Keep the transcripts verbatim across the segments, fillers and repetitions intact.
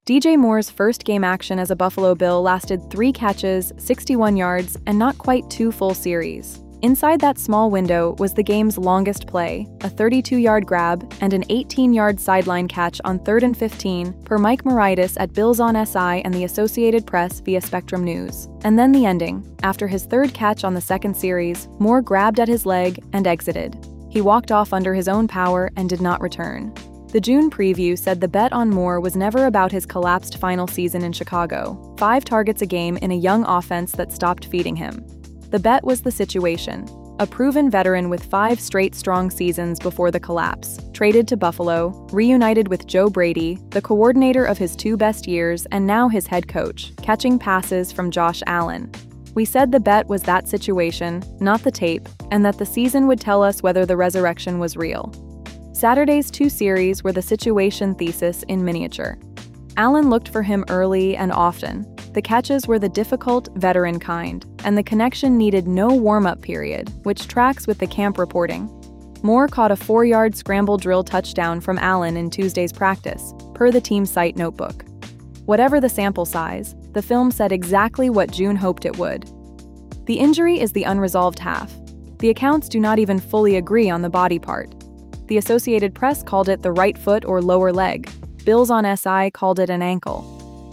D J Moore's first game action as a Buffalo Bill lasted three catches, sixty-one yards, and not quite two full series. Inside that small window was the game's longest play, a thirty-two-yard grab, and an eighteen-yard sideline catch on third and fifteen, per Mike Moritas at Bills on S I and the Associated Press via Spectrum News. And then the ending. After his third catch on the second series, Moore grabbed at his leg and exited. He walked off under his own power and did not return. The June preview said the bet on Moore was never about his collapsed final season in Chicago, five targets a game in a young offense that stopped feeding him. The bet was the situation. A proven veteran with five straight strong seasons before the collapse, traded to Buffalo, reunited with Joe Brady, the coordinator of his two best years and now his head coach, catching passes from Josh Allen. We said the bet was that situation, not the tape, and that the season would tell us whether the resurrection was real. Saturday's two series were the situation thesis in miniature. Allen looked for him early and often. The catches were the difficult, veteran kind, and the connection needed no warm-up period, which tracks with the camp reporting. Moore caught a four-yard scramble drill touchdown from Allen in Tuesday's practice, per the team site notebook. Whatever the sample size, the film said exactly what June hoped it would. The injury is the unresolved half. The accounts do not even fully agree on the body part. The Associated Press called it the right foot or lower leg. Bills on S I called it an ankle.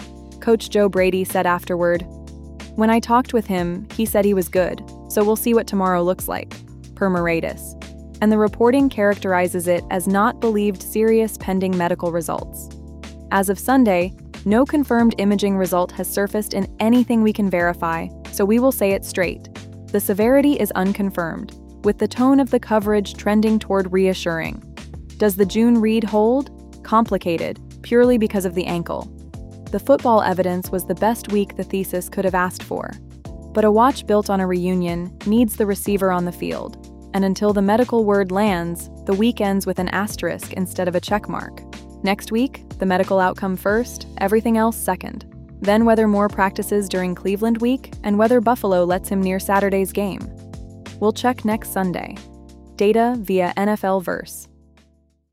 Coach Joe Brady said afterward, "When I talked with him, he said he was good, so we'll see what tomorrow looks like," per Moritas. And the reporting characterizes it as not believed serious pending medical results. As of Sunday, no confirmed imaging result has surfaced in anything we can verify, so we will say it straight. The severity is unconfirmed, with the tone of the coverage trending toward reassuring. Does the June read hold? Complicated, purely because of the ankle. The football evidence was the best week the thesis could have asked for. But a watch built on a reunion needs the receiver on the field, and until the medical word lands, the week ends with an asterisk instead of a check mark. Next week, the medical outcome first, everything else second. Then whether Moore practices during Cleveland week and whether Buffalo lets him near Saturday's game. We'll check next Sunday. Data via N F L Verse.